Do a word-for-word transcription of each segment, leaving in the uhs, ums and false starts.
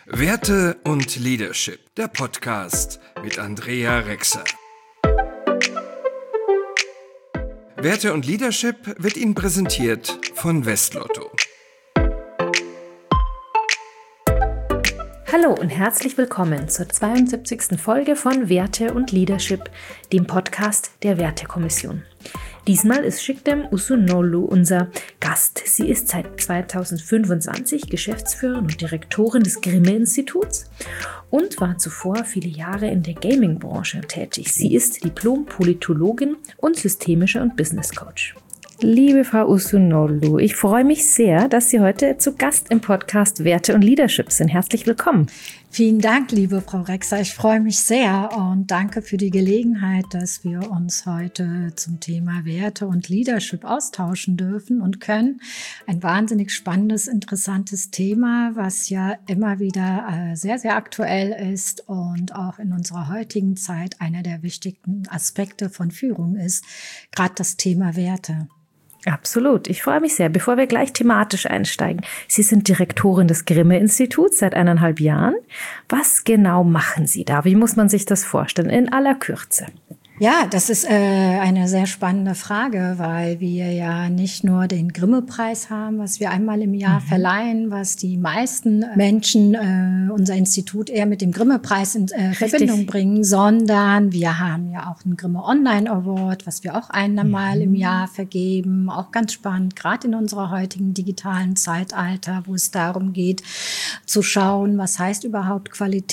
Werte und Leadership, der Podcast mit Andrea Rexer. Werte und Leadership wird Ihnen präsentiert von Westlotto. Hallo und herzlich willkommen zur zweiundsiebzigsten Folge von Werte und Leadership, dem Podcast der Wertekommission. Diesmal ist Chikdem Usunolu unser Gast. Sie ist seit zweitausendfünfundzwanzig Geschäftsführerin und Direktorin des Grimme-Instituts und war zuvor viele Jahre in der Gaming-Branche tätig. Sie ist Diplom-Politologin und systemischer und Business-Coach. Liebe Frau Usunolu, ich freue mich sehr, dass Sie heute zu Gast im Podcast Werte und Leadership sind. Herzlich willkommen. Vielen Dank, liebe Frau Rexer. Ich freue mich sehr und danke für die Gelegenheit, dass wir uns heute zum Thema Werte und Leadership austauschen dürfen und können. Ein wahnsinnig spannendes, interessantes Thema, was ja immer wieder sehr, sehr aktuell ist und auch in unserer heutigen Zeit einer der wichtigsten Aspekte von Führung ist, gerade das Thema Werte. Absolut. Ich freue mich sehr. Bevor wir gleich thematisch einsteigen, Sie sind Direktorin des Grimme-Instituts seit eineinhalb Jahren. Was genau machen Sie da? Wie muss man sich das vorstellen? In aller Kürze. Ja, das ist äh, eine sehr spannende Frage, weil wir ja nicht nur den Grimme-Preis haben, was wir einmal im Jahr mhm. verleihen, was die meisten Menschen äh, unser Institut eher mit dem Grimme-Preis in äh, Verbindung bringen, sondern wir haben ja auch einen Grimme Online Award, was wir auch einmal mhm. im Jahr vergeben. Auch ganz spannend, gerade in unserer heutigen digitalen Zeitalter, wo es darum geht, zu schauen, was heißt überhaupt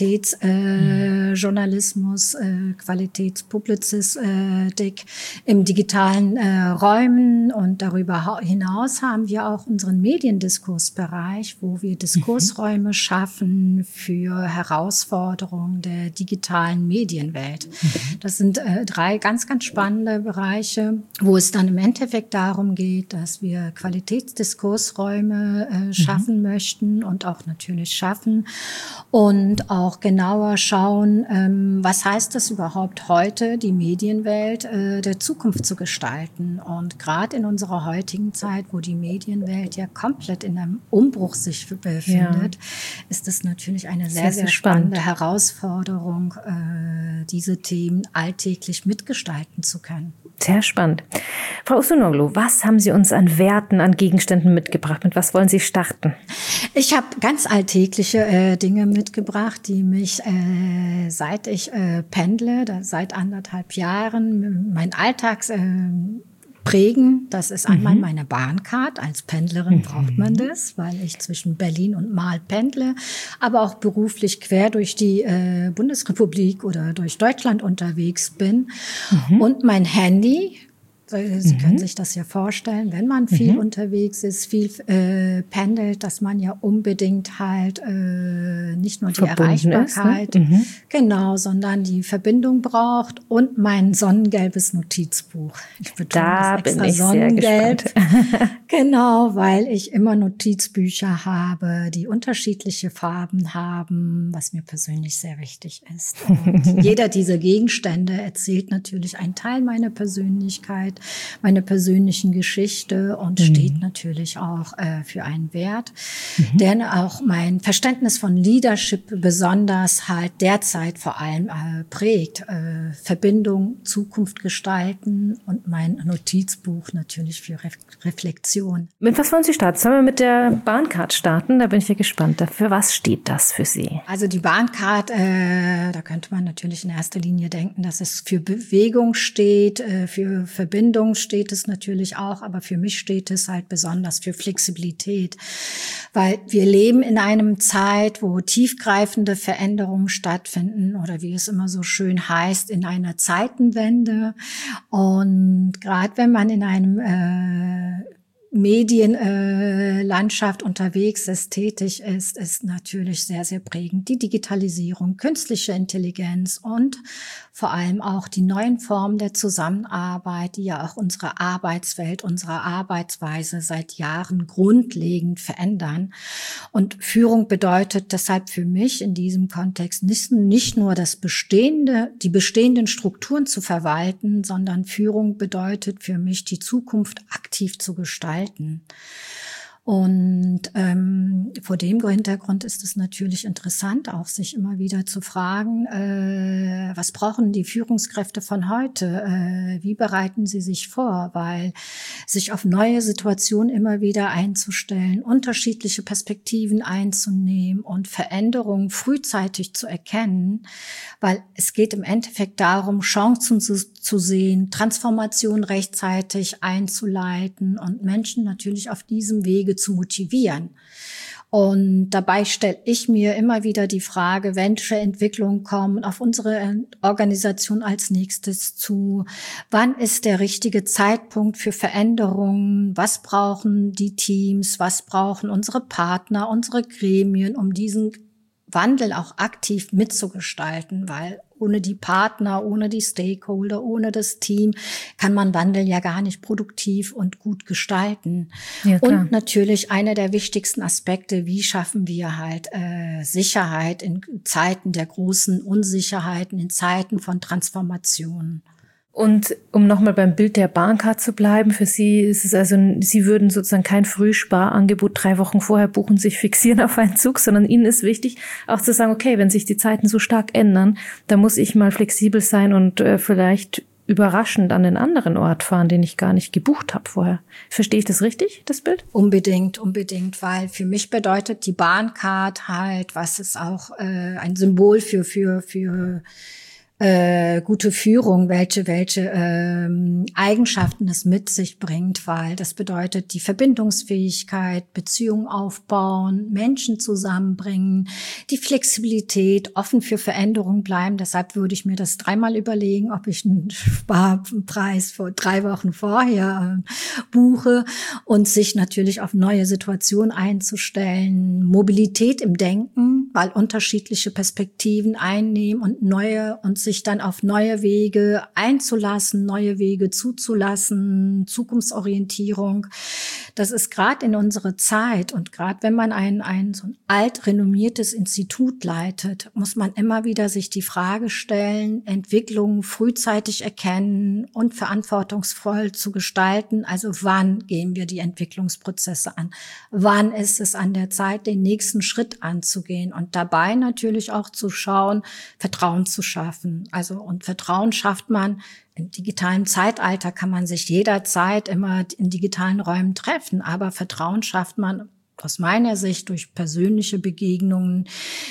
Qualitätsjournalismus, äh, mhm. äh, Qualitätspublizismus, Dick im digitalen äh, Räumen, und darüber hinaus haben wir auch unseren Mediendiskursbereich, wo wir Diskursräume mhm. schaffen für Herausforderungen der digitalen Medienwelt. Mhm. Das sind äh, drei ganz, ganz spannende Bereiche, wo es dann im Endeffekt darum geht, dass wir Qualitätsdiskursräume äh, schaffen mhm. möchten und auch natürlich schaffen und auch genauer schauen, ähm, was heißt das überhaupt heute, die Medienwelt äh, der Zukunft zu gestalten. Und gerade in unserer heutigen Zeit, wo die Medienwelt ja komplett in einem Umbruch sich befindet, ja. ist es natürlich eine sehr, sehr, sehr spannende spannend. Herausforderung, äh, diese Themen alltäglich mitgestalten zu können. Sehr spannend. Frau Usunolu, was haben Sie uns an Werten, an Gegenständen mitgebracht? Mit was wollen Sie starten? Ich habe ganz alltägliche äh, Dinge mitgebracht, die mich, äh, seit ich äh, pendle, da, seit anderthalb Jahren, mein Alltags äh, prägen. Das ist einmal mhm. meine Bahncard. Als Pendlerin mhm. braucht man das, weil ich zwischen Berlin und Marl pendle, aber auch beruflich quer durch die äh, Bundesrepublik oder durch Deutschland unterwegs bin. Mhm. Und mein Handy. Sie mhm. können sich das ja vorstellen, wenn man viel mhm. unterwegs ist, viel äh, pendelt, dass man ja unbedingt halt äh, nicht nur die Verbunden Erreichbarkeit, ist, ne? mhm. genau, sondern die Verbindung braucht und mein sonnengelbes Notizbuch. Ich betone da das extra bin ich Sonnengelb. Sehr gespannt. Genau, weil ich immer Notizbücher habe, die unterschiedliche Farben haben, was mir persönlich sehr wichtig ist. Und jeder dieser Gegenstände erzählt natürlich einen Teil meiner Persönlichkeit, meine persönlichen Geschichte und mhm. steht natürlich auch äh, für einen Wert, mhm. der auch mein Verständnis von Leadership besonders halt derzeit vor allem äh, prägt. Äh, Verbindung, Zukunft gestalten und mein Notizbuch natürlich für Re- Reflexion. Mit was wollen Sie starten? Sollen wir mit der Bahncard starten? Da bin ich ja gespannt. Für was steht das für Sie? Also die Bahncard, äh, da könnte man natürlich in erster Linie denken, dass es für Bewegung steht, äh, für Verbindung steht es natürlich auch, aber für mich steht es halt besonders für Flexibilität, weil wir leben in einem Zeit, wo tiefgreifende Veränderungen stattfinden oder wie es immer so schön heißt, in einer Zeitenwende. Und gerade wenn man in einem äh, Medienlandschaft äh, unterwegs ist, tätig ist, ist natürlich sehr, sehr prägend. Die Digitalisierung, künstliche Intelligenz und vor allem auch die neuen Formen der Zusammenarbeit, die ja auch unsere Arbeitswelt, unsere Arbeitsweise seit Jahren grundlegend verändern. Und Führung bedeutet deshalb für mich in diesem Kontext nicht, nicht nur das bestehende, die bestehenden Strukturen zu verwalten, sondern Führung bedeutet für mich, die Zukunft aktiv zu gestalten. Und ähm, vor dem Hintergrund ist es natürlich interessant, auch sich immer wieder zu fragen, äh, was brauchen die Führungskräfte von heute? Äh, wie bereiten sie sich vor? Weil sich auf neue Situationen immer wieder einzustellen, unterschiedliche Perspektiven einzunehmen und Veränderungen frühzeitig zu erkennen, weil es geht im Endeffekt darum, Chancen zu, zu sehen, Transformation rechtzeitig einzuleiten und Menschen natürlich auf diesem Wege zu motivieren. Und dabei stelle ich mir immer wieder die Frage, welche Entwicklungen kommen auf unsere Organisation als nächstes zu? Wann ist der richtige Zeitpunkt für Veränderungen? Was brauchen die Teams? Was brauchen unsere Partner, unsere Gremien, um diesen Wandel auch aktiv mitzugestalten? Weil ohne die Partner, ohne die Stakeholder, ohne das Team kann man Wandel ja gar nicht produktiv und gut gestalten. Ja, und natürlich einer der wichtigsten Aspekte, wie schaffen wir halt äh, Sicherheit in Zeiten der großen Unsicherheiten, in Zeiten von Transformationen. Und um nochmal beim Bild der Bahncard zu bleiben, für Sie ist es also, Sie würden sozusagen kein Frühsparangebot drei Wochen vorher buchen, sich fixieren auf einen Zug, sondern Ihnen ist wichtig, auch zu sagen, okay, wenn sich die Zeiten so stark ändern, dann muss ich mal flexibel sein und äh, vielleicht überraschend an den anderen Ort fahren, den ich gar nicht gebucht habe vorher. Verstehe ich das richtig, das Bild? Unbedingt, unbedingt, weil für mich bedeutet die Bahncard halt, was ist auch äh, ein Symbol für, für, für Äh, gute Führung, welche welche ähm, Eigenschaften es mit sich bringt, weil das bedeutet die Verbindungsfähigkeit, Beziehungen aufbauen, Menschen zusammenbringen, die Flexibilität, offen für Veränderungen bleiben. Deshalb würde ich mir das dreimal überlegen, ob ich einen Sparpreis vor drei Wochen vorher äh, buche und sich natürlich auf neue Situationen einzustellen, Mobilität im Denken, weil unterschiedliche Perspektiven einnehmen und neue und sich dann auf neue Wege einzulassen, neue Wege zuzulassen, Zukunftsorientierung. Das ist gerade in unserer Zeit und gerade wenn man ein, ein so ein alt renommiertes Institut leitet, muss man immer wieder sich die Frage stellen, Entwicklungen frühzeitig erkennen und verantwortungsvoll zu gestalten. Also wann gehen wir die Entwicklungsprozesse an? Wann ist es an der Zeit, den nächsten Schritt anzugehen? Und dabei natürlich auch zu schauen, Vertrauen zu schaffen. Also, und Vertrauen schafft man im digitalen Zeitalter, kann man sich jederzeit immer in digitalen Räumen treffen, aber Vertrauen schafft man aus meiner Sicht durch persönliche Begegnungen,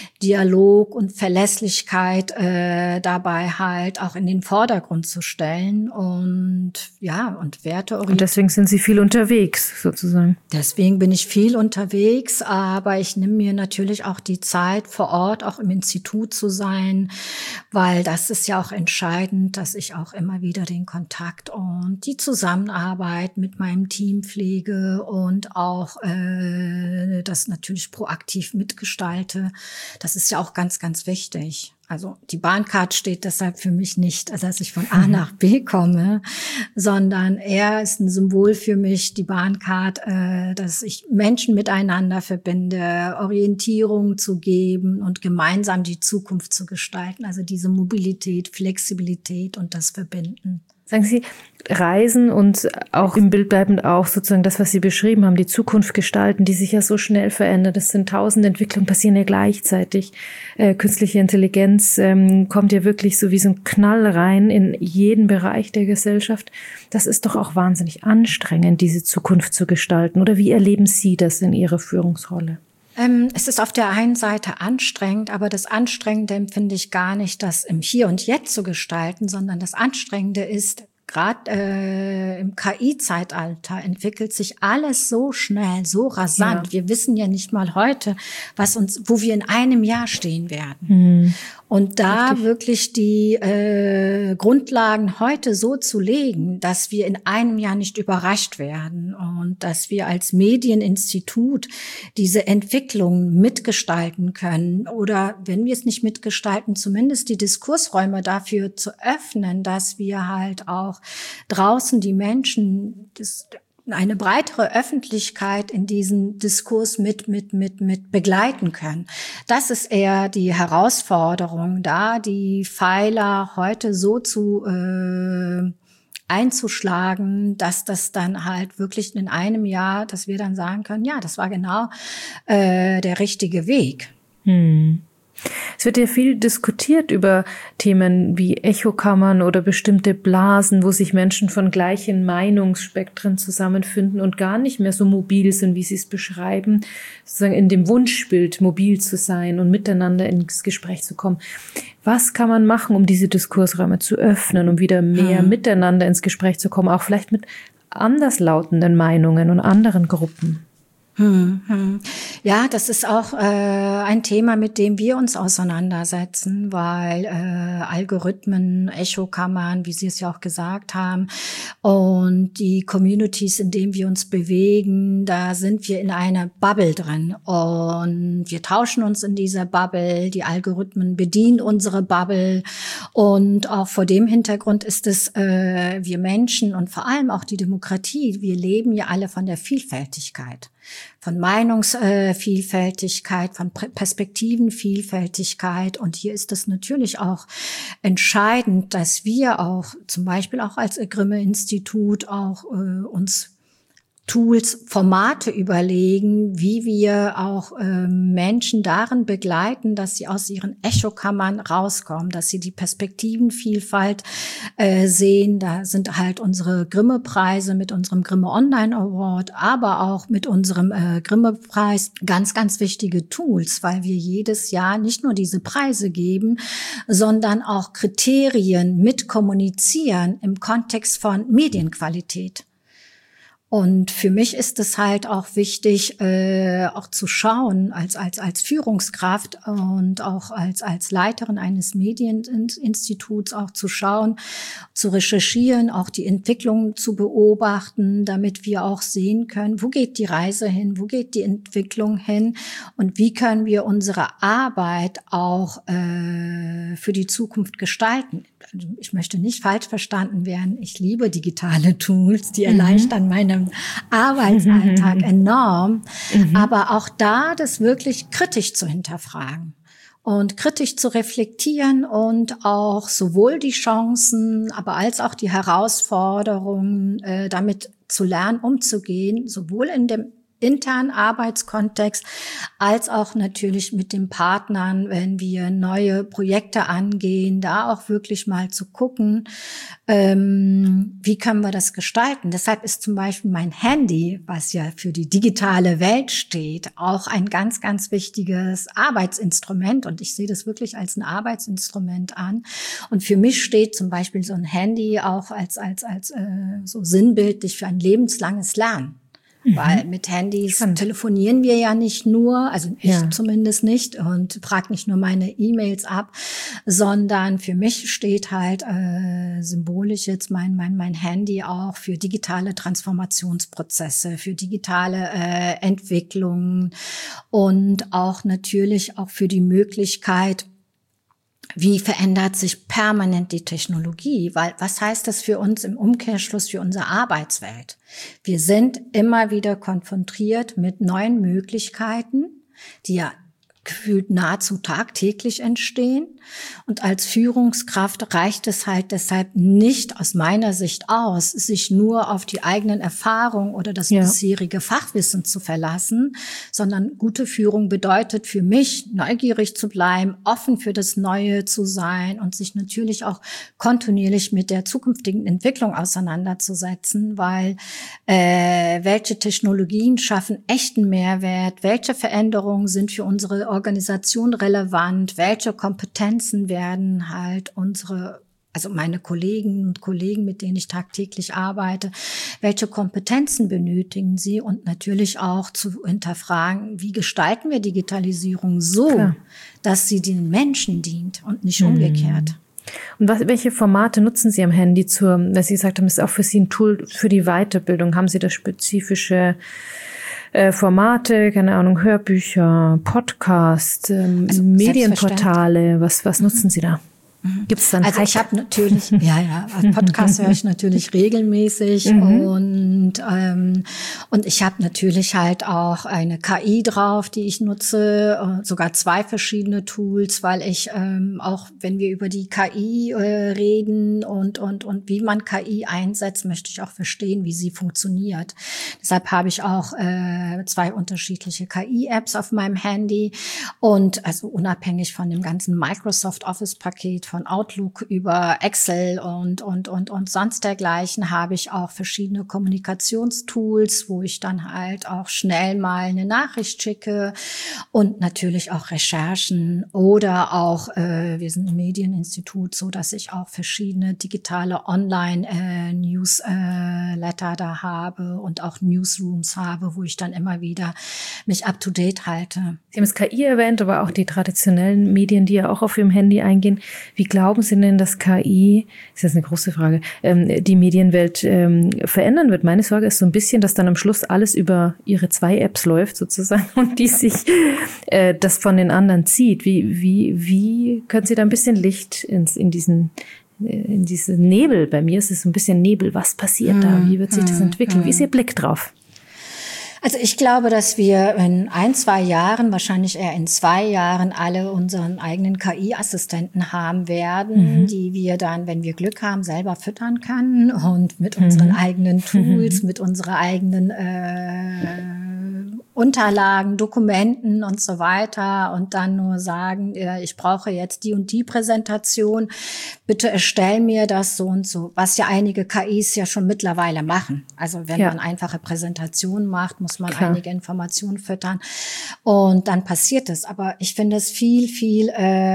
Dialog und Verlässlichkeit äh, dabei halt auch in den Vordergrund zu stellen und ja, und werteorientiert. Und deswegen sind Sie viel unterwegs sozusagen. Deswegen bin ich viel unterwegs, aber ich nehme mir natürlich auch die Zeit vor Ort, auch im Institut zu sein, weil das ist ja auch entscheidend, dass ich auch immer wieder den Kontakt und die Zusammenarbeit mit meinem Team pflege und auch äh, das natürlich proaktiv mitgestalte. Das ist ja auch ganz, ganz wichtig. Also die Bahncard steht deshalb für mich nicht, dass ich von A nach B komme, sondern eher ist ein Symbol für mich, die Bahncard, äh, dass ich Menschen miteinander verbinde, Orientierung zu geben und gemeinsam die Zukunft zu gestalten. Also diese Mobilität, Flexibilität und das Verbinden. Sagen Sie, Reisen und auch im Bild bleibend auch sozusagen das, was Sie beschrieben haben, die Zukunft gestalten, die sich ja so schnell verändert. Das sind tausend Entwicklungen, passieren ja gleichzeitig. Äh, künstliche Intelligenz ähm, kommt ja wirklich so wie so ein Knall rein in jeden Bereich der Gesellschaft. Das ist doch auch wahnsinnig anstrengend, diese Zukunft zu gestalten. Oder wie erleben Sie das in Ihrer Führungsrolle? Ähm, es ist auf der einen Seite anstrengend, aber das Anstrengende empfinde ich gar nicht, das im Hier und Jetzt zu gestalten, sondern das Anstrengende ist, gerade äh, im K I-Zeitalter entwickelt sich alles so schnell, so rasant. Ja. Wir wissen ja nicht mal heute, was uns, wo wir in einem Jahr stehen werden. Mhm. Und da Richtig. wirklich die äh, Grundlagen heute so zu legen, dass wir in einem Jahr nicht überrascht werden und dass wir als Medieninstitut diese Entwicklung mitgestalten können oder wenn wir es nicht mitgestalten, zumindest die Diskursräume dafür zu öffnen, dass wir halt auch draußen die Menschen, das, eine breitere Öffentlichkeit in diesen Diskurs mit, mit, mit, mit begleiten können. Das ist eher die Herausforderung, da die Pfeiler heute so zu äh, einzuschlagen, dass das dann halt wirklich in einem Jahr, dass wir dann sagen können, ja, das war genau äh, der richtige Weg. Hm. Es wird ja viel diskutiert über Themen wie Echokammern oder bestimmte Blasen, wo sich Menschen von gleichen Meinungsspektren zusammenfinden und gar nicht mehr so mobil sind, wie Sie es beschreiben, sozusagen in dem Wunschbild mobil zu sein und miteinander ins Gespräch zu kommen. Was kann man machen, um diese Diskursräume zu öffnen, um wieder mehr hm. miteinander ins Gespräch zu kommen, auch vielleicht mit anderslautenden Meinungen und anderen Gruppen? Hm, hm. Ja, das ist auch äh, ein Thema, mit dem wir uns auseinandersetzen, weil äh, Algorithmen, Echokammern, wie Sie es ja auch gesagt haben, und die Communities, in denen wir uns bewegen, da sind wir in einer Bubble drin und wir tauschen uns in dieser Bubble, die Algorithmen bedienen unsere Bubble und auch vor dem Hintergrund ist es, äh, wir Menschen und vor allem auch die Demokratie, wir leben ja alle von der Vielfältigkeit. Von Meinungsvielfältigkeit, von Perspektivenvielfältigkeit. Und hier ist es natürlich auch entscheidend, dass wir auch zum Beispiel auch als Grimme-Institut auch äh, uns Tools, Formate überlegen, wie wir auch äh, Menschen darin begleiten, dass sie aus ihren Echokammern rauskommen, dass sie die Perspektivenvielfalt äh, sehen. Da sind halt unsere Grimme-Preise mit unserem Grimme Online Award, aber auch mit unserem äh, Grimme-Preis ganz, ganz wichtige Tools, weil wir jedes Jahr nicht nur diese Preise geben, sondern auch Kriterien mit kommunizieren im Kontext von Medienqualität. Und für mich ist es halt auch wichtig, äh, auch zu schauen, als als als Führungskraft und auch als als Leiterin eines Medieninstituts auch zu schauen, zu recherchieren, auch die Entwicklung zu beobachten, damit wir auch sehen können, wo geht die Reise hin, wo geht die Entwicklung hin und wie können wir unsere Arbeit auch äh, für die Zukunft gestalten. Ich möchte nicht falsch verstanden werden. Ich liebe digitale Tools, die erleichtern mhm. meinen Arbeitsalltag mhm. enorm. Mhm. Aber auch da, das wirklich kritisch zu hinterfragen und kritisch zu reflektieren und auch sowohl die Chancen, aber als auch die Herausforderungen, äh, damit zu lernen, umzugehen, sowohl in dem internen Arbeitskontext, als auch natürlich mit den Partnern, wenn wir neue Projekte angehen, da auch wirklich mal zu gucken, ähm, wie können wir das gestalten. Deshalb ist zum Beispiel mein Handy, was ja für die digitale Welt steht, auch ein ganz, ganz wichtiges Arbeitsinstrument und ich sehe das wirklich als ein Arbeitsinstrument an. Und für mich steht zum Beispiel so ein Handy auch als, als, als äh, so sinnbildlich für ein lebenslanges Lernen. Mhm. Weil mit Handys Spannend. telefonieren wir ja nicht nur, also ich ja. zumindest nicht und frage nicht nur meine E-Mails ab, sondern für mich steht halt äh, symbolisch jetzt mein mein mein Handy auch für digitale Transformationsprozesse, für digitale äh, Entwicklungen und auch natürlich auch für die Möglichkeit, wie verändert sich permanent die Technologie? Weil was heißt das für uns im Umkehrschluss für unsere Arbeitswelt? Wir sind immer wieder konfrontiert mit neuen Möglichkeiten, die ja gefühlt nahezu tagtäglich entstehen. Und als Führungskraft reicht es halt deshalb nicht aus meiner Sicht aus, sich nur auf die eigenen Erfahrungen oder das ja. bisherige Fachwissen zu verlassen, sondern gute Führung bedeutet für mich, neugierig zu bleiben, offen für das Neue zu sein und sich natürlich auch kontinuierlich mit der zukünftigen Entwicklung auseinanderzusetzen, weil äh, welche Technologien schaffen echten Mehrwert, welche Veränderungen sind für unsere Organisation relevant, welche Kompetenzen werden halt unsere, also meine Kolleginnen und Kollegen, mit denen ich tagtäglich arbeite, welche Kompetenzen benötigen sie und natürlich auch zu hinterfragen, wie gestalten wir Digitalisierung so, Klar. dass sie den Menschen dient und nicht mhm. umgekehrt. Und was, welche Formate nutzen Sie am Handy zur, weil Sie gesagt haben, das ist auch für Sie ein Tool für die Weiterbildung, haben Sie da spezifische Formate, keine Ahnung, Hörbücher, Podcasts, ähm, also Medienportale, was, was nutzen Sie da? Gibt's dann Also ich habe natürlich, ja, ja, Podcast höre ich natürlich regelmäßig mhm. und ähm, und ich habe natürlich halt auch eine K I drauf, die ich nutze, sogar zwei verschiedene Tools, weil ich ähm, auch, wenn wir über die K I äh, reden und und und wie man K I einsetzt, möchte ich auch verstehen, wie sie funktioniert. Deshalb habe ich auch äh, zwei unterschiedliche K I-Apps auf meinem Handy und also unabhängig von dem ganzen Microsoft Office-Paket von Outlook über Excel und, und, und, und sonst dergleichen habe ich auch verschiedene Kommunikationstools, wo ich dann halt auch schnell mal eine Nachricht schicke und natürlich auch Recherchen oder auch, äh, wir sind ein Medieninstitut, so dass ich auch verschiedene digitale Online-Newsletter äh, da habe und auch Newsrooms habe, wo ich dann immer wieder mich up to date halte. Sie haben das K I erwähnt, aber auch die traditionellen Medien, die ja auch auf Ihrem Handy eingehen. Wie glauben Sie denn, dass K I, das ist eine große Frage, ähm, die Medienwelt ähm, verändern wird? Meine Sorge ist so ein bisschen, dass dann am Schluss alles über Ihre zwei Apps läuft sozusagen und die sich äh, das von den anderen zieht. Wie, wie, wie können Sie da ein bisschen Licht ins, in diesen in diesen Nebel? Bei mir ist es so ein bisschen Nebel. Was passiert hm, da? Wie wird sich das entwickeln? Hm. Wie ist Ihr Blick drauf? Also ich glaube, dass wir in ein, zwei Jahren, wahrscheinlich eher in zwei Jahren, alle unseren eigenen K I-Assistenten haben werden, mhm. die wir dann, wenn wir Glück haben, selber füttern können und mit mhm. unseren eigenen Tools, mhm. mit unserer eigenen äh, Unterlagen, Dokumenten und so weiter und dann nur sagen, äh, ich brauche jetzt die und die Präsentation, bitte erstell mir das so und so, was ja einige K Is ja schon mittlerweile machen. Also wenn ja. man einfache Präsentationen macht, muss man Klar. einige Informationen füttern und dann passiert es. Aber ich finde es viel, viel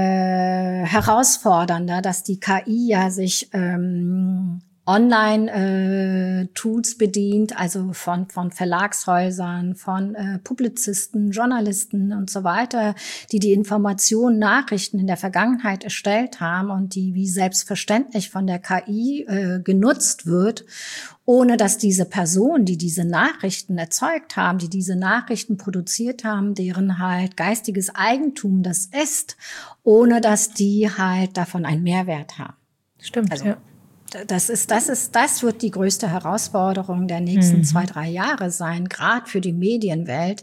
äh, herausfordernder, dass die K I ja sich ähm, Online-Tools äh, bedient, also von von Verlagshäusern, von äh, Publizisten, Journalisten und so weiter, die die Informationen, Nachrichten in der Vergangenheit erstellt haben und die wie selbstverständlich von der K I äh, genutzt wird, ohne dass diese Personen, die diese Nachrichten erzeugt haben, die diese Nachrichten produziert haben, deren halt geistiges Eigentum das ist, ohne dass die halt davon einen Mehrwert haben. Stimmt, also, ja. Das ist, das ist, das wird die größte Herausforderung der nächsten mhm. zwei, drei Jahre sein, gerade für die Medienwelt.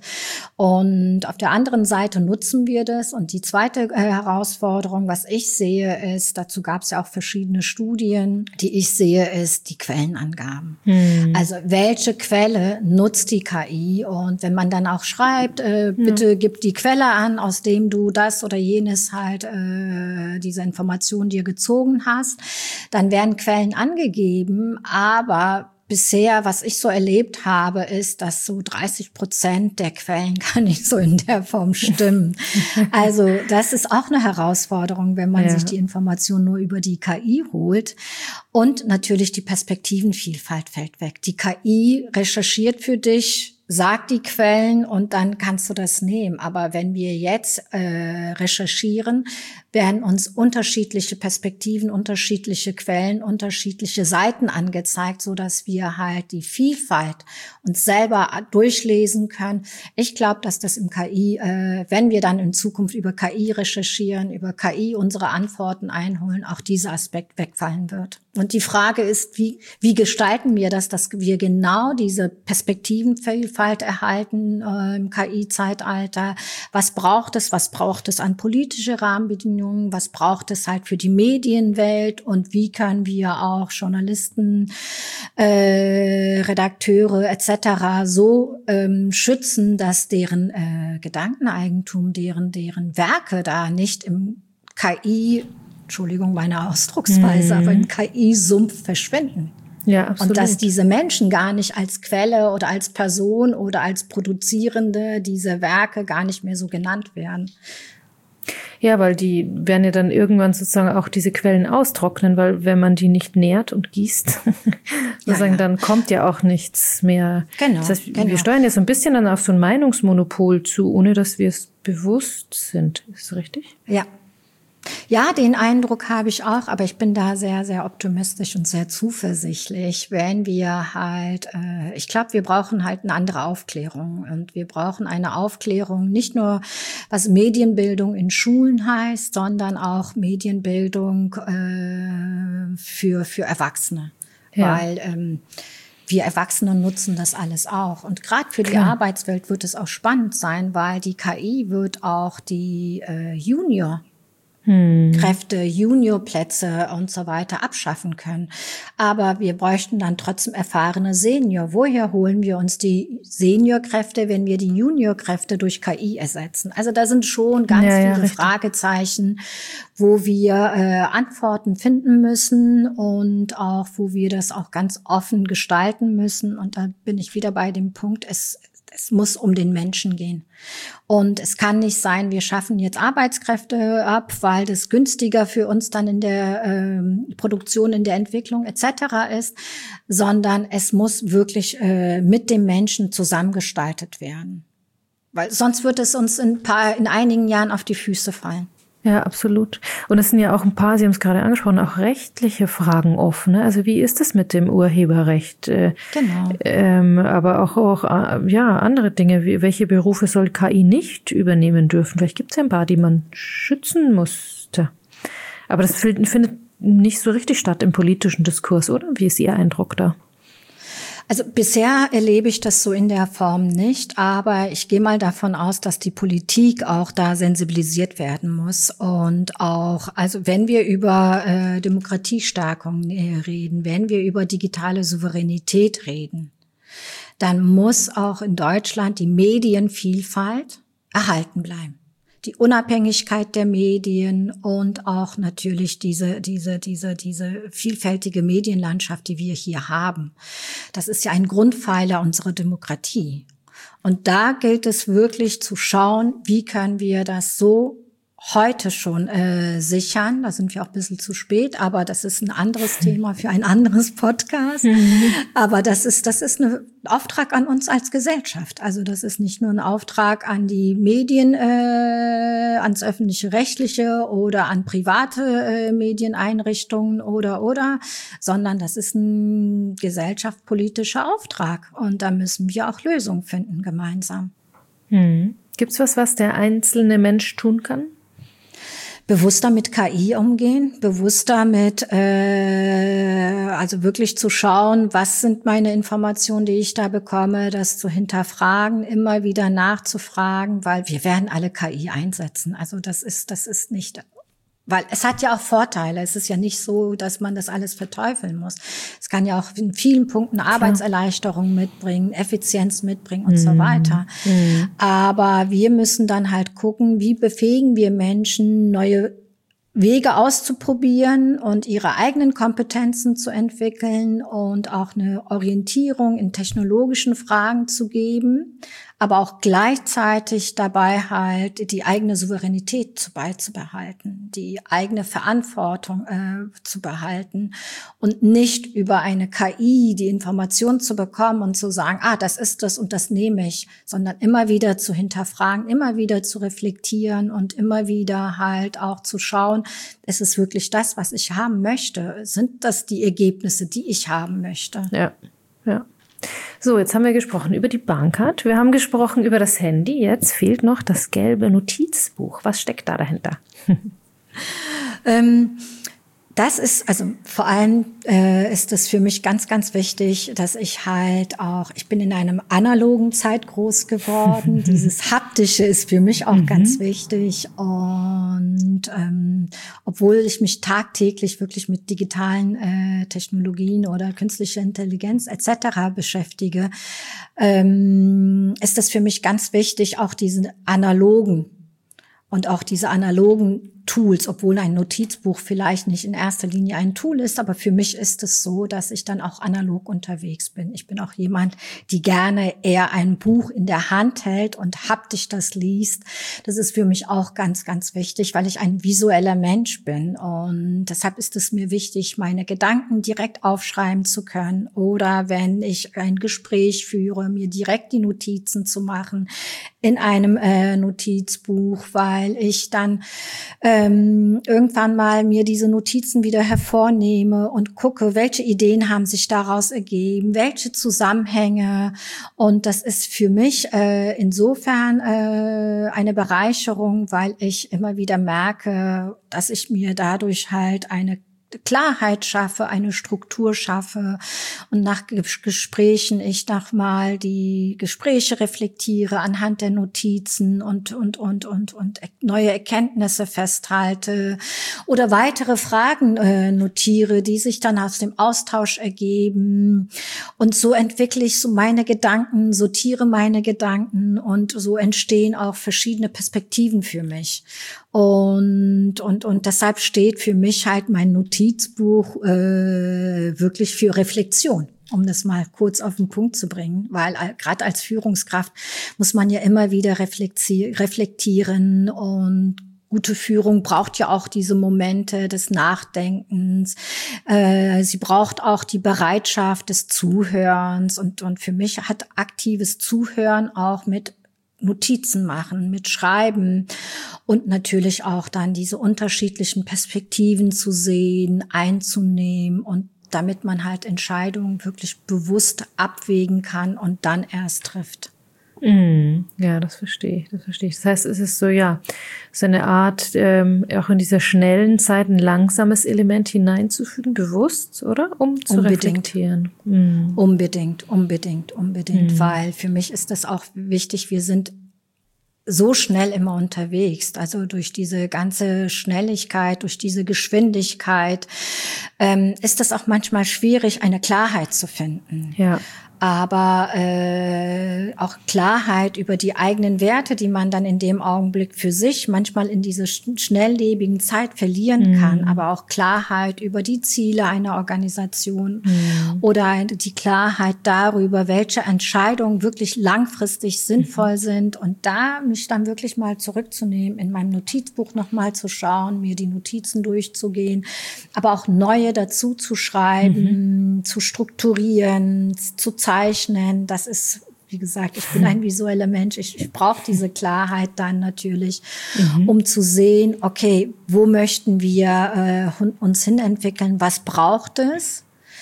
Und auf der anderen Seite nutzen wir das. Und die zweite äh, Herausforderung, was ich sehe, ist, dazu gab es ja auch verschiedene Studien, die ich sehe, ist die Quellenangaben. Mhm. Also welche Quelle nutzt die K I? Und wenn man dann auch schreibt, äh, bitte mhm. gib die Quelle an, aus dem du das oder jenes halt, äh, diese Information dir gezogen hast, dann werden Quellen angegeben, aber bisher, was ich so erlebt habe, ist, dass so dreißig Prozent der Quellen gar nicht so in der Form stimmen. Also das ist auch eine Herausforderung, wenn man ja. sich die Information nur über die K I holt. Und natürlich die Perspektivenvielfalt fällt weg. Die K I recherchiert für dich, sagt die Quellen und dann kannst du das nehmen. Aber wenn wir jetzt äh, recherchieren, werden uns unterschiedliche Perspektiven, unterschiedliche Quellen, unterschiedliche Seiten angezeigt, so dass wir halt die Vielfalt uns selber durchlesen können. Ich glaube, dass das im K I, äh, wenn wir dann in Zukunft über K I recherchieren, über K I unsere Antworten einholen, auch dieser Aspekt wegfallen wird. Und die Frage ist, wie, wie gestalten wir das, dass wir genau diese Perspektivenvielfalt erhalten äh, im K I-Zeitalter? Was braucht es? Was braucht es an politische Rahmenbedingungen? Was braucht es halt für die Medienwelt? Und wie können wir auch Journalisten, äh, Redakteure et cetera so ähm, schützen, dass deren äh, Gedankeneigentum, deren deren Werke da nicht im K I Entschuldigung, meine Ausdrucksweise, mhm. aber im K I-Sumpf verschwinden. Ja, absolut. Und dass diese Menschen gar nicht als Quelle oder als Person oder als Produzierende diese Werke gar nicht mehr so genannt werden. Ja, weil die werden ja dann irgendwann sozusagen auch diese Quellen austrocknen, weil wenn man die nicht nährt und gießt, sozusagen, ja, ja. dann kommt ja auch nichts mehr. Genau, das heißt, genau. wir steuern ja so ein bisschen dann auf so ein Meinungsmonopol zu, ohne dass wir es bewusst sind. Ist das richtig? Ja. Ja, den Eindruck habe ich auch, aber ich bin da sehr, sehr optimistisch und sehr zuversichtlich, wenn wir halt, äh, ich glaube, wir brauchen halt eine andere Aufklärung und wir brauchen eine Aufklärung, nicht nur was Medienbildung in Schulen heißt, sondern auch Medienbildung äh, für, für Erwachsene, ja. Weil ähm, wir Erwachsene nutzen das alles auch. Und gerade für die Klar. Arbeitswelt wird es auch spannend sein, weil die K I wird auch die äh, Junior Hm. Kräfte, Juniorplätze und so weiter abschaffen können. Aber wir bräuchten dann trotzdem erfahrene Senior. Woher holen wir uns die Seniorkräfte, wenn wir die Juniorkräfte durch K I ersetzen? Also da sind schon ganz ja, ja, viele richtig. Fragezeichen, wo wir äh, Antworten finden müssen und auch, wo wir das auch ganz offen gestalten müssen. Und da bin ich wieder bei dem Punkt, es Es muss um den Menschen gehen. Und es kann nicht sein, wir schaffen jetzt Arbeitskräfte ab, weil das günstiger für uns dann in der ähm, Produktion, in der Entwicklung et cetera ist, sondern es muss wirklich äh, mit dem Menschen zusammengestaltet werden. Weil sonst wird es uns in, paar, in einigen Jahren auf die Füße fallen. Ja, absolut. Und es sind ja auch ein paar, Sie haben es gerade angesprochen, auch rechtliche Fragen offen. Ne? Also wie ist es mit dem Urheberrecht? Äh, genau. Ähm, aber auch, auch ja, andere Dinge. Wie, welche Berufe soll K I nicht übernehmen dürfen? Vielleicht gibt es ja ein paar, die man schützen musste. Aber das findet nicht so richtig statt im politischen Diskurs, oder? Wie ist Ihr Eindruck da? Also bisher erlebe ich das so in der Form nicht, aber ich gehe mal davon aus, dass die Politik auch da sensibilisiert werden muss und auch, also wenn wir über äh, Demokratiestärkung äh, reden, wenn wir über digitale Souveränität reden, dann muss auch in Deutschland die Medienvielfalt erhalten bleiben. Die Unabhängigkeit der Medien und auch natürlich diese, diese, diese, diese vielfältige Medienlandschaft, die wir hier haben. Das ist ja ein Grundpfeiler unserer Demokratie. Und da gilt es wirklich zu schauen, wie können wir das so heute schon äh, sichern. Da sind wir auch ein bisschen zu spät, aber das ist ein anderes Thema für ein anderes Podcast. Mhm. Aber das ist das ist ein Auftrag an uns als Gesellschaft. Also das ist nicht nur ein Auftrag an die Medien, äh, ans öffentliche Rechtliche oder an private äh, Medieneinrichtungen oder oder, sondern das ist ein gesellschaftspolitischer Auftrag. Und da müssen wir auch Lösungen finden gemeinsam. Mhm. Gibt's was, was der einzelne Mensch tun kann? Bewusster mit K I umgehen, bewusster mit, äh, also wirklich zu schauen, was sind meine Informationen, die ich da bekomme, das zu hinterfragen, immer wieder nachzufragen, weil wir werden alle K I einsetzen. Also das ist, das ist nicht, weil es hat ja auch Vorteile. Es ist ja nicht so, dass man das alles verteufeln muss. Es kann ja auch in vielen Punkten Arbeitserleichterung mitbringen, Effizienz mitbringen und mhm. so weiter. Mhm. Aber wir müssen dann halt gucken, wie befähigen wir Menschen, neue Wege auszuprobieren und ihre eigenen Kompetenzen zu entwickeln und auch eine Orientierung in technologischen Fragen zu geben, aber auch gleichzeitig dabei halt die eigene Souveränität zu beizubehalten, die eigene Verantwortung äh, zu behalten und nicht über eine K I die Information zu bekommen und zu sagen, ah, das ist das und das nehme ich, sondern immer wieder zu hinterfragen, immer wieder zu reflektieren und immer wieder halt auch zu schauen, ist es wirklich das, was ich haben möchte? Sind das die Ergebnisse, die ich haben möchte? Ja, ja. So, jetzt haben wir gesprochen über die Bahncard, wir haben gesprochen über das Handy, jetzt fehlt noch das gelbe Notizbuch. Was steckt da dahinter? ähm, das ist, also vor allem äh, ist es für mich ganz, ganz wichtig, dass ich halt auch, ich bin in einem analogen Zeit groß geworden. Dieses Haptische ist für mich auch mhm. ganz wichtig. Und ähm, obwohl ich mich tagtäglich wirklich mit digitalen äh, Technologien oder künstlicher Intelligenz et cetera beschäftige, ähm, ist das für mich ganz wichtig, auch diesen analogen und auch diese analogen Tools, obwohl ein Notizbuch vielleicht nicht in erster Linie ein Tool ist, aber für mich ist es so, dass ich dann auch analog unterwegs bin. Ich bin auch jemand, die gerne eher ein Buch in der Hand hält und haptisch das liest. Das ist für mich auch ganz, ganz wichtig, weil ich ein visueller Mensch bin und deshalb ist es mir wichtig, meine Gedanken direkt aufschreiben zu können oder wenn ich ein Gespräch führe, mir direkt die Notizen zu machen in einem äh, Notizbuch, weil ich dann äh, ähm, irgendwann mal mir diese Notizen wieder hervornehme und gucke, welche Ideen haben sich daraus ergeben, welche Zusammenhänge. Und das ist für mich äh, insofern äh, eine Bereicherung, weil ich immer wieder merke, dass ich mir dadurch halt eine Klarheit schaffe, eine Struktur schaffe und nach Gesprächen ich nochmal die Gespräche reflektiere anhand der Notizen und und und und und neue Erkenntnisse festhalte oder weitere Fragen äh, notiere, die sich dann aus dem Austausch ergeben, und so entwickle ich so meine Gedanken, sortiere meine Gedanken, und so entstehen auch verschiedene Perspektiven für mich. Und, und, und deshalb steht für mich halt mein Notizbuch äh, wirklich für Reflexion, um das mal kurz auf den Punkt zu bringen, weil äh, gerade als Führungskraft muss man ja immer wieder reflektieren, und gute Führung braucht ja auch diese Momente des Nachdenkens. Äh, sie braucht auch die Bereitschaft des Zuhörens, und, und für mich hat aktives Zuhören auch mit Notizen machen, mit Schreiben und natürlich auch dann diese unterschiedlichen Perspektiven zu sehen, einzunehmen, und damit man halt Entscheidungen wirklich bewusst abwägen kann und dann erst trifft. Mm, ja, das verstehe ich, das verstehe ich. Das heißt, es ist so, ja, so eine Art, ähm, auch in dieser schnellen Zeit ein langsames Element hineinzufügen, bewusst, oder? Um zu Unbedingt. reflektieren. Mm. Unbedingt, unbedingt, unbedingt, mm. weil für mich ist das auch wichtig, wir sind so schnell immer unterwegs, also durch diese ganze Schnelligkeit, durch diese Geschwindigkeit, ähm, ist das auch manchmal schwierig, eine Klarheit zu finden. Ja. Aber äh, auch Klarheit über die eigenen Werte, die man dann in dem Augenblick für sich manchmal in dieser sch- schnelllebigen Zeit verlieren mhm. kann, aber auch Klarheit über die Ziele einer Organisation mhm. oder die Klarheit darüber, welche Entscheidungen wirklich langfristig sinnvoll mhm. sind, und da mich dann wirklich mal zurückzunehmen, in meinem Notizbuch nochmal zu schauen, mir die Notizen durchzugehen, aber auch neue dazu zu schreiben, mhm. zu strukturieren, zu zeichnen. Das ist, wie gesagt, ich bin ein visueller Mensch. Ich, ich brauche diese Klarheit dann natürlich, mhm. um zu sehen, okay, wo möchten wir äh, uns hinentwickeln? Was braucht es?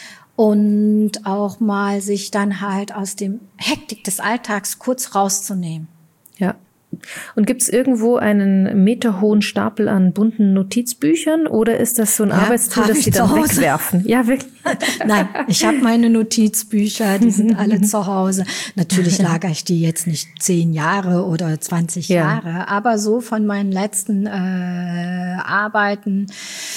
Und auch mal sich dann halt aus dem Hektik des Alltags kurz rauszunehmen. Ja. Und gibt es irgendwo einen meterhohen Stapel an bunten Notizbüchern, oder ist das so ein ja, Arbeitstool, das Sie dann wegwerfen? Ja, wirklich? Nein, ich habe meine Notizbücher, die sind alle zu Hause. Natürlich lagere ich die jetzt nicht zehn Jahre oder zwanzig ja. Jahre, aber so von meinen letzten äh, Arbeiten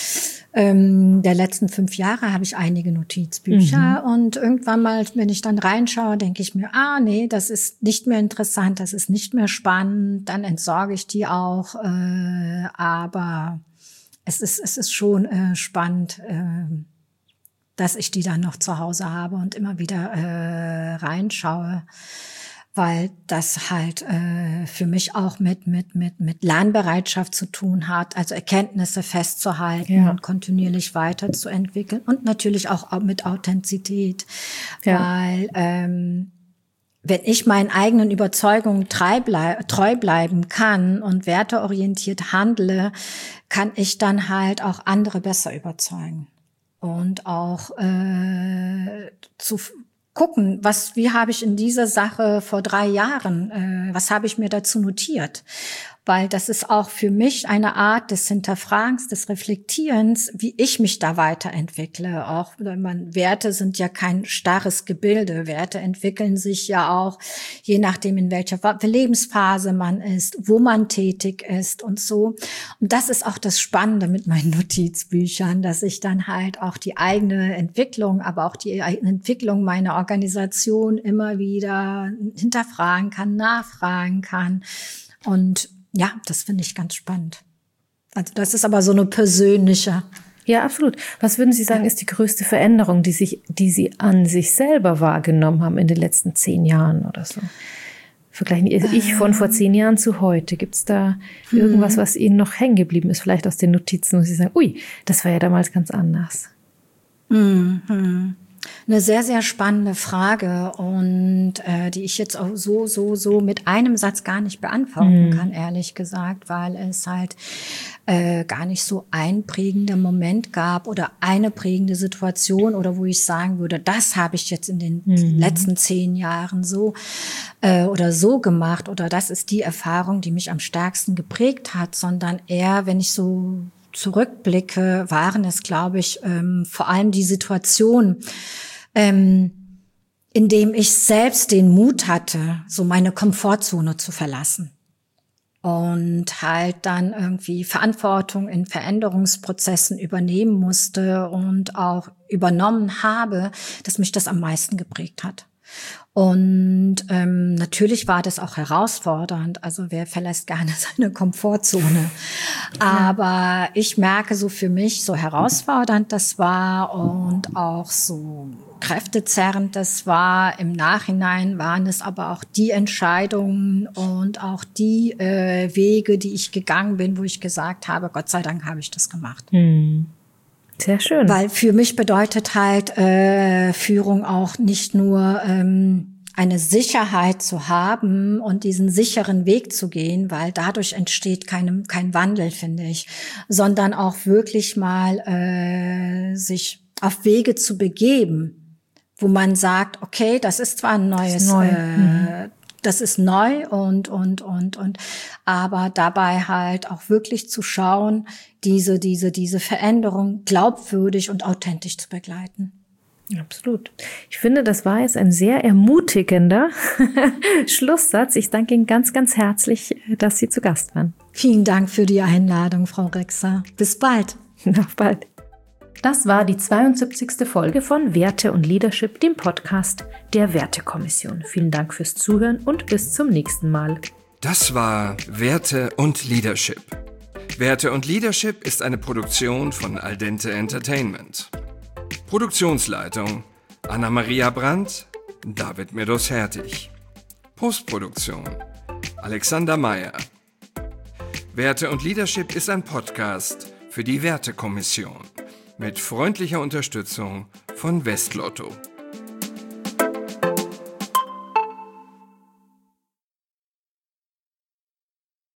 Ähm, der letzten fünf Jahre habe ich einige Notizbücher mhm. und irgendwann mal, wenn ich dann reinschaue, denke ich mir, ah nee, das ist nicht mehr interessant, das ist nicht mehr spannend, dann entsorge ich die auch, äh, aber es ist es ist schon äh, spannend, äh, dass ich die dann noch zu Hause habe und immer wieder äh, reinschaue, weil das halt äh, für mich auch mit mit mit mit Lernbereitschaft zu tun hat, also Erkenntnisse festzuhalten ja. und kontinuierlich weiterzuentwickeln, und natürlich auch mit Authentizität, ja. weil ähm, wenn ich meinen eigenen Überzeugungen treu, bleib, treu bleiben kann und werteorientiert handle, kann ich dann halt auch andere besser überzeugen und auch äh, zu gucken, was, wie habe ich in dieser Sache vor drei Jahren, äh, was habe ich mir dazu notiert? Weil das ist auch für mich eine Art des Hinterfragens, des Reflektierens, wie ich mich da weiterentwickle. Auch, man, Werte sind ja kein starres Gebilde. Werte entwickeln sich ja auch, je nachdem, in welcher Lebensphase man ist, wo man tätig ist und so. Und das ist auch das Spannende mit meinen Notizbüchern, dass ich dann halt auch die eigene Entwicklung, aber auch die Entwicklung meiner Organisation immer wieder hinterfragen kann, nachfragen kann. Und ja, das finde ich ganz spannend. Also das ist aber so eine persönliche. Ja, absolut. Was würden Sie sagen, ist die größte Veränderung, die sich, die Sie an sich selber wahrgenommen haben in den letzten zehn Jahren oder so? Vergleichen ich von vor zehn Jahren zu heute. Gibt es da irgendwas, was Ihnen noch hängen geblieben ist, vielleicht aus den Notizen, wo Sie sagen, ui, das war ja damals ganz anders? Mhm. Eine sehr, sehr spannende Frage und äh, die ich jetzt auch so, so, so mit einem Satz gar nicht beantworten mhm. kann, ehrlich gesagt, weil es halt äh, gar nicht so ein prägender Moment gab oder eine prägende Situation oder wo ich sagen würde, das habe ich jetzt in den mhm. letzten zehn Jahren so äh, oder so gemacht oder das ist die Erfahrung, die mich am stärksten geprägt hat, sondern eher, wenn ich so zurückblicke, waren es, glaube ich, ähm, vor allem die Situation, ähm, in dem ich selbst den Mut hatte, so meine Komfortzone zu verlassen und halt dann irgendwie Verantwortung in Veränderungsprozessen übernehmen musste und auch übernommen habe, dass mich das am meisten geprägt hat. Und ähm, natürlich war das auch herausfordernd. Also wer verlässt gerne seine Komfortzone? Aber ich merke so für mich, so herausfordernd das war und auch so kräftezerrend das war. Im Nachhinein waren es aber auch die Entscheidungen und auch die äh, Wege, die ich gegangen bin, wo ich gesagt habe, Gott sei Dank habe ich das gemacht. Hm. Sehr schön. Weil für mich bedeutet halt äh, Führung auch nicht nur ähm, eine Sicherheit zu haben und diesen sicheren Weg zu gehen, weil dadurch entsteht kein, kein Wandel, finde ich, sondern auch wirklich mal äh, sich auf Wege zu begeben, wo man sagt, okay, das ist zwar ein neues, das ist neu, äh, mhm. das ist neu und und und und, aber dabei halt auch wirklich zu schauen, diese diese diese Veränderung glaubwürdig und authentisch zu begleiten. Absolut. Ich finde, das war jetzt ein sehr ermutigender Schlusssatz. Ich danke Ihnen ganz, ganz herzlich, dass Sie zu Gast waren. Vielen Dank für die Einladung, Frau Rexer. Bis bald. Auf bald. Das war die zweiundsiebzigste Folge von Werte und Leadership, dem Podcast der Wertekommission. Vielen Dank fürs Zuhören und bis zum nächsten Mal. Das war Werte und Leadership. Werte und Leadership ist eine Produktion von Al Dente Entertainment. Produktionsleitung Anna-Maria Brandt, David Medos-Hertig. Postproduktion Alexander Meyer. Werte und Leadership ist ein Podcast für die Wertekommission mit freundlicher Unterstützung von Westlotto.